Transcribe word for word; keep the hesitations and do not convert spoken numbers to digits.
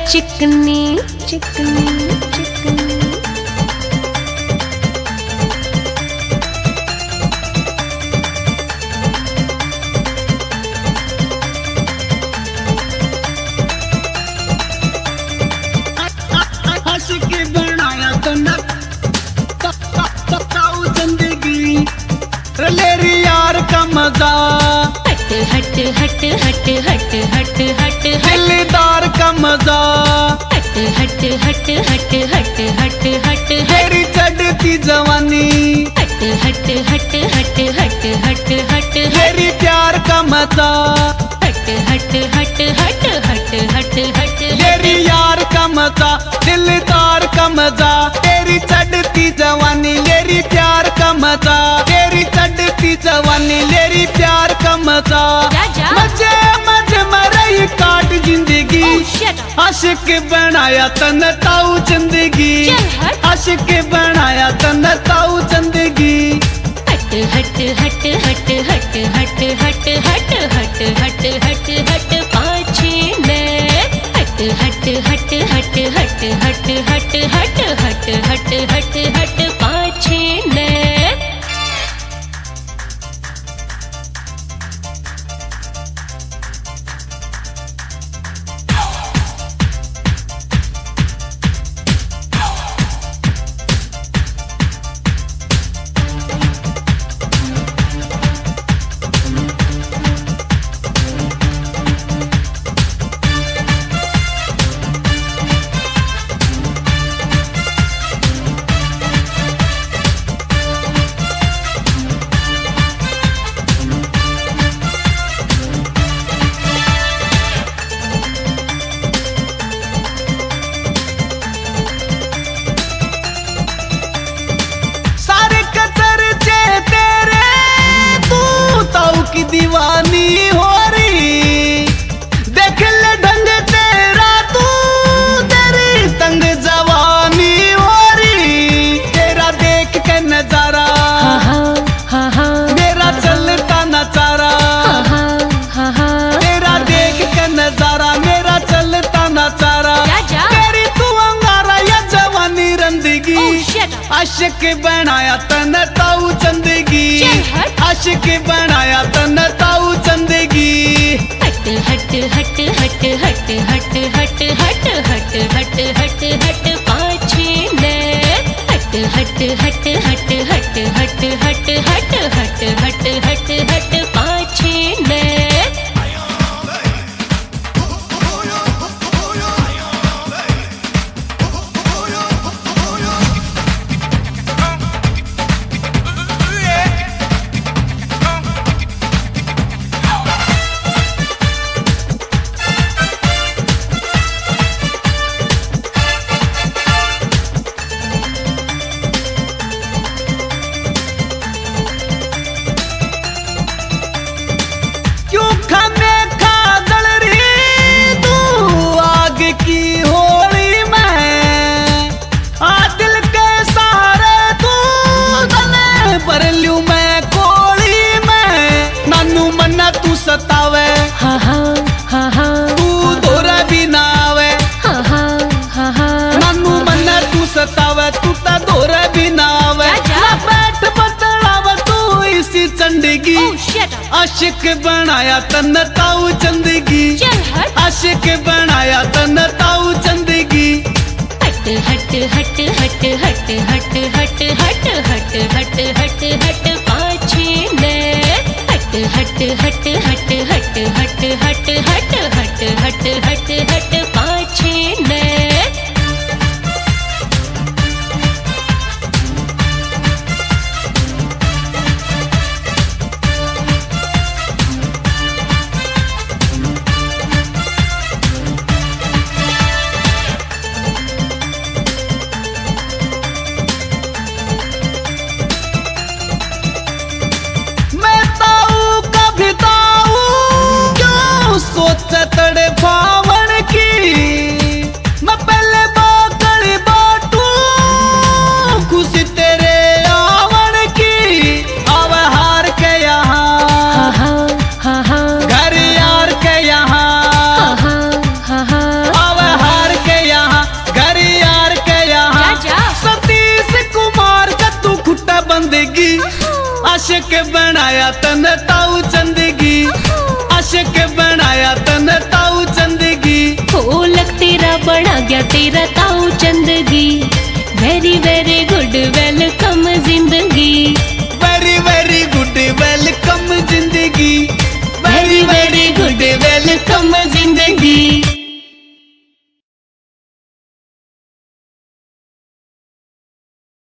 चिकनी चिकनी चिकनी। लेरी यार का मजा हट हट हट हट हट हट हट दिलदार का मजा हट हट हट हट हट हट हट तेरी चढ़ती जवानी हट हट हट हट हट हट हट तेरी प्यार का मजा हट हट हट हट हट हट हट तेरी यार का मजा दिलदार का मजा तेरी चढ़ती जवानी लेरी प्यार का मजा तेरी चढ़ती जवानी लेरी प्यार का मजा मजे मजे मरई काट जिंदगी आशिक बनाया तन ताऊ जिंदगी आशिक बनाया तन ताऊ जिंदगी हट हट हट हट हट हट हट हट हट हट हट हट पाछे ने हट हट हट हट हट हट हट हट हट हट हट हट पाछे ने। दीवानी हो रही देख ले ढंग तेरा तू तेरी तंग जवानी हो रही तेरा देख के नजारा मेरा चलता नचारा तेरा देख के नजारा मेरा चलता नचारा तेरी तू अंगारा या जवानी रंदगी आशिक बनाया तन ताऊ चंदगी आशिक बनाया तन ताऊ चंदगी हट हट हट हट हट हट हट हट हट हट हट हट पाछे ने हट हट हट हट हट हट हट हट हट हट हट हट पाछे ने। तू सतावे हाँ हाँ हाँ हाँ तू दोरा भी ना आवे हाँ हाँ हाँ हाँ नानू मन्ना तू सतावे तू ता दोरा भी ना आवे बैठ बतलावे तू इसी चंदगी आशिक बनाया तन ताऊ चंदगी आशिक बनाया तन ताऊ चंदगी हट हट हट हट हट हट हट हट हट हट हट हट पाछे ने हट हट हट हट हट हट हट हट हट हट हट हट पाछे ने। आशिक बनाया तन ताऊ चंदगी, आशिक बनाया तन ताऊ चंदगी। हो लग तेरा बना गया तेरा ताऊ चंदगी। Very very good